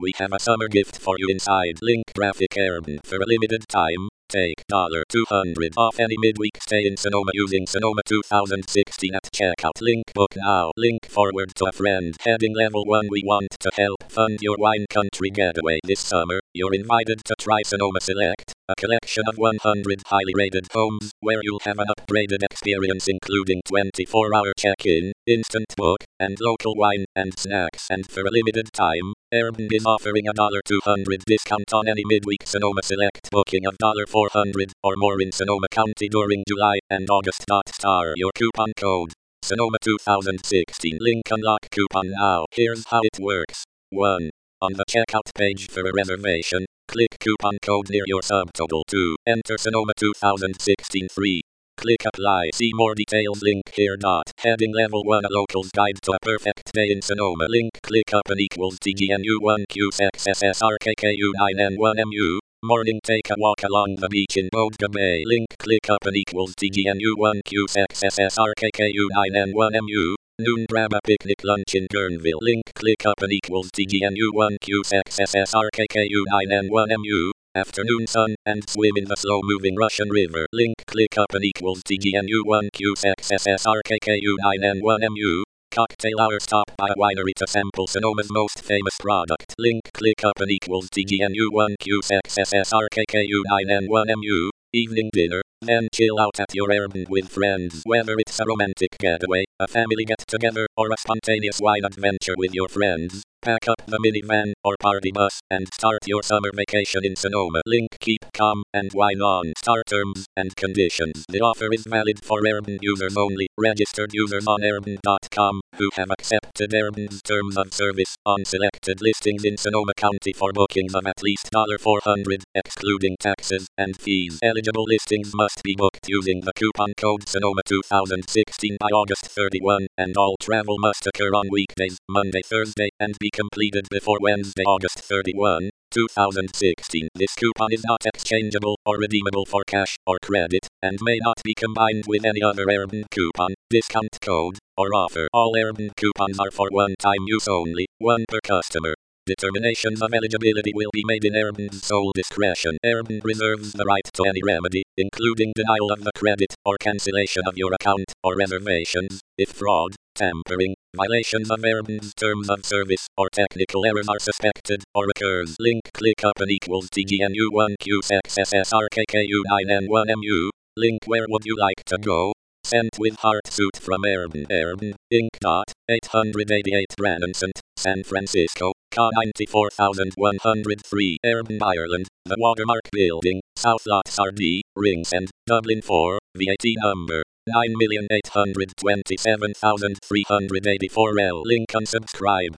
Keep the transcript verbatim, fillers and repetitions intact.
We have a summer gift for you inside Link Graphic Urban. For a limited time, take two hundred dollars off any midweek stay in Sonoma using Sonoma two thousand sixteen at checkout. Link book now. Link forward to a friend. Heading level one. We want to help fund your wine country getaway this summer. You're invited to try Sonoma Select, a collection of one hundred highly rated homes where you'll have an upgraded experience including twenty-four hour check-in, instant book, and local wine and snacks. And for a limited time, Urban is offering a two hundred dollars discount on any midweek Sonoma Select booking of four hundred dollars or more in Sonoma County during July and August. Star your coupon code Sonoma two thousand sixteen. Link unlock coupon now. Here's how it works. one. On the checkout page for a reservation, click coupon code near your subtotal. two. Enter Sonoma two thousand sixteen. three. Click apply. See more details. Link here. Heading level one. A local's guide to a perfect day in Sonoma. Link click up and equals T G N U one Q X S S R K K U nine N one M U. Morning take a walk along the beach in Bodega Bay. Link click up and equals T G N U one Q X S S R K K U nine N one M U. Noon grab a picnic lunch in Guerneville. Link click up and equals T G N U one Q X S S R K K U nine N one M U. Afternoon sun and swim in the slow moving Russian River. Link click up and equals T G N U one Q X S S R K K U nine N one M U. Cocktail hour. Stop by a winery to sample Sonoma's most famous product. Link click up and equals T G N U one Q X S S R K K U nine N one M U. Evening dinner, then chill out at your Urban with friends. Whether it's a romantic getaway, a family get-together, or a spontaneous wine adventure with your friends, pack up the minivan or party bus and start your summer vacation in Sonoma. Link keep calm and wine on. Star terms and conditions. The offer is valid for Urban users only. Registered users on urban dot com who have accepted Urban's terms of service on selected listings in Sonoma County for bookings of at least four hundred dollars, excluding taxes and fees. Eligible listings must be booked using the coupon code Sonoma two thousand sixteen by August thirty-first, and all travel must occur on weekdays, Monday, Thursday, and be completed before Wednesday, August thirty-first, two thousand sixteen. This coupon is not exchangeable or redeemable for cash or credit, and may not be combined with any other Urban coupon, discount code, or offer. All Urban coupons are for one-time use only, one per customer. Determinations of eligibility will be made in Urban's sole discretion. Urban reserves the right to any remedy, including denial of the credit or cancellation of your account or reservations, if fraud, tampering, violations of Urban's terms of service, or technical errors are suspected or occurs. Link click up and equals T G N U one Q X S S R K K U nine N one M U. Link where would you like to go? Sent with heart suit from Urban. Urban, Incorporated. eight eighty-eight Branson, San Francisco, C A ninety-four thousand one hundred three. Urban, Ireland, The Watermark Building, South Lots R D, Ringsend, Dublin four, V A T number nine million eight hundred twenty-seven thousand three hundred eighty-four L. Link unsubscribe.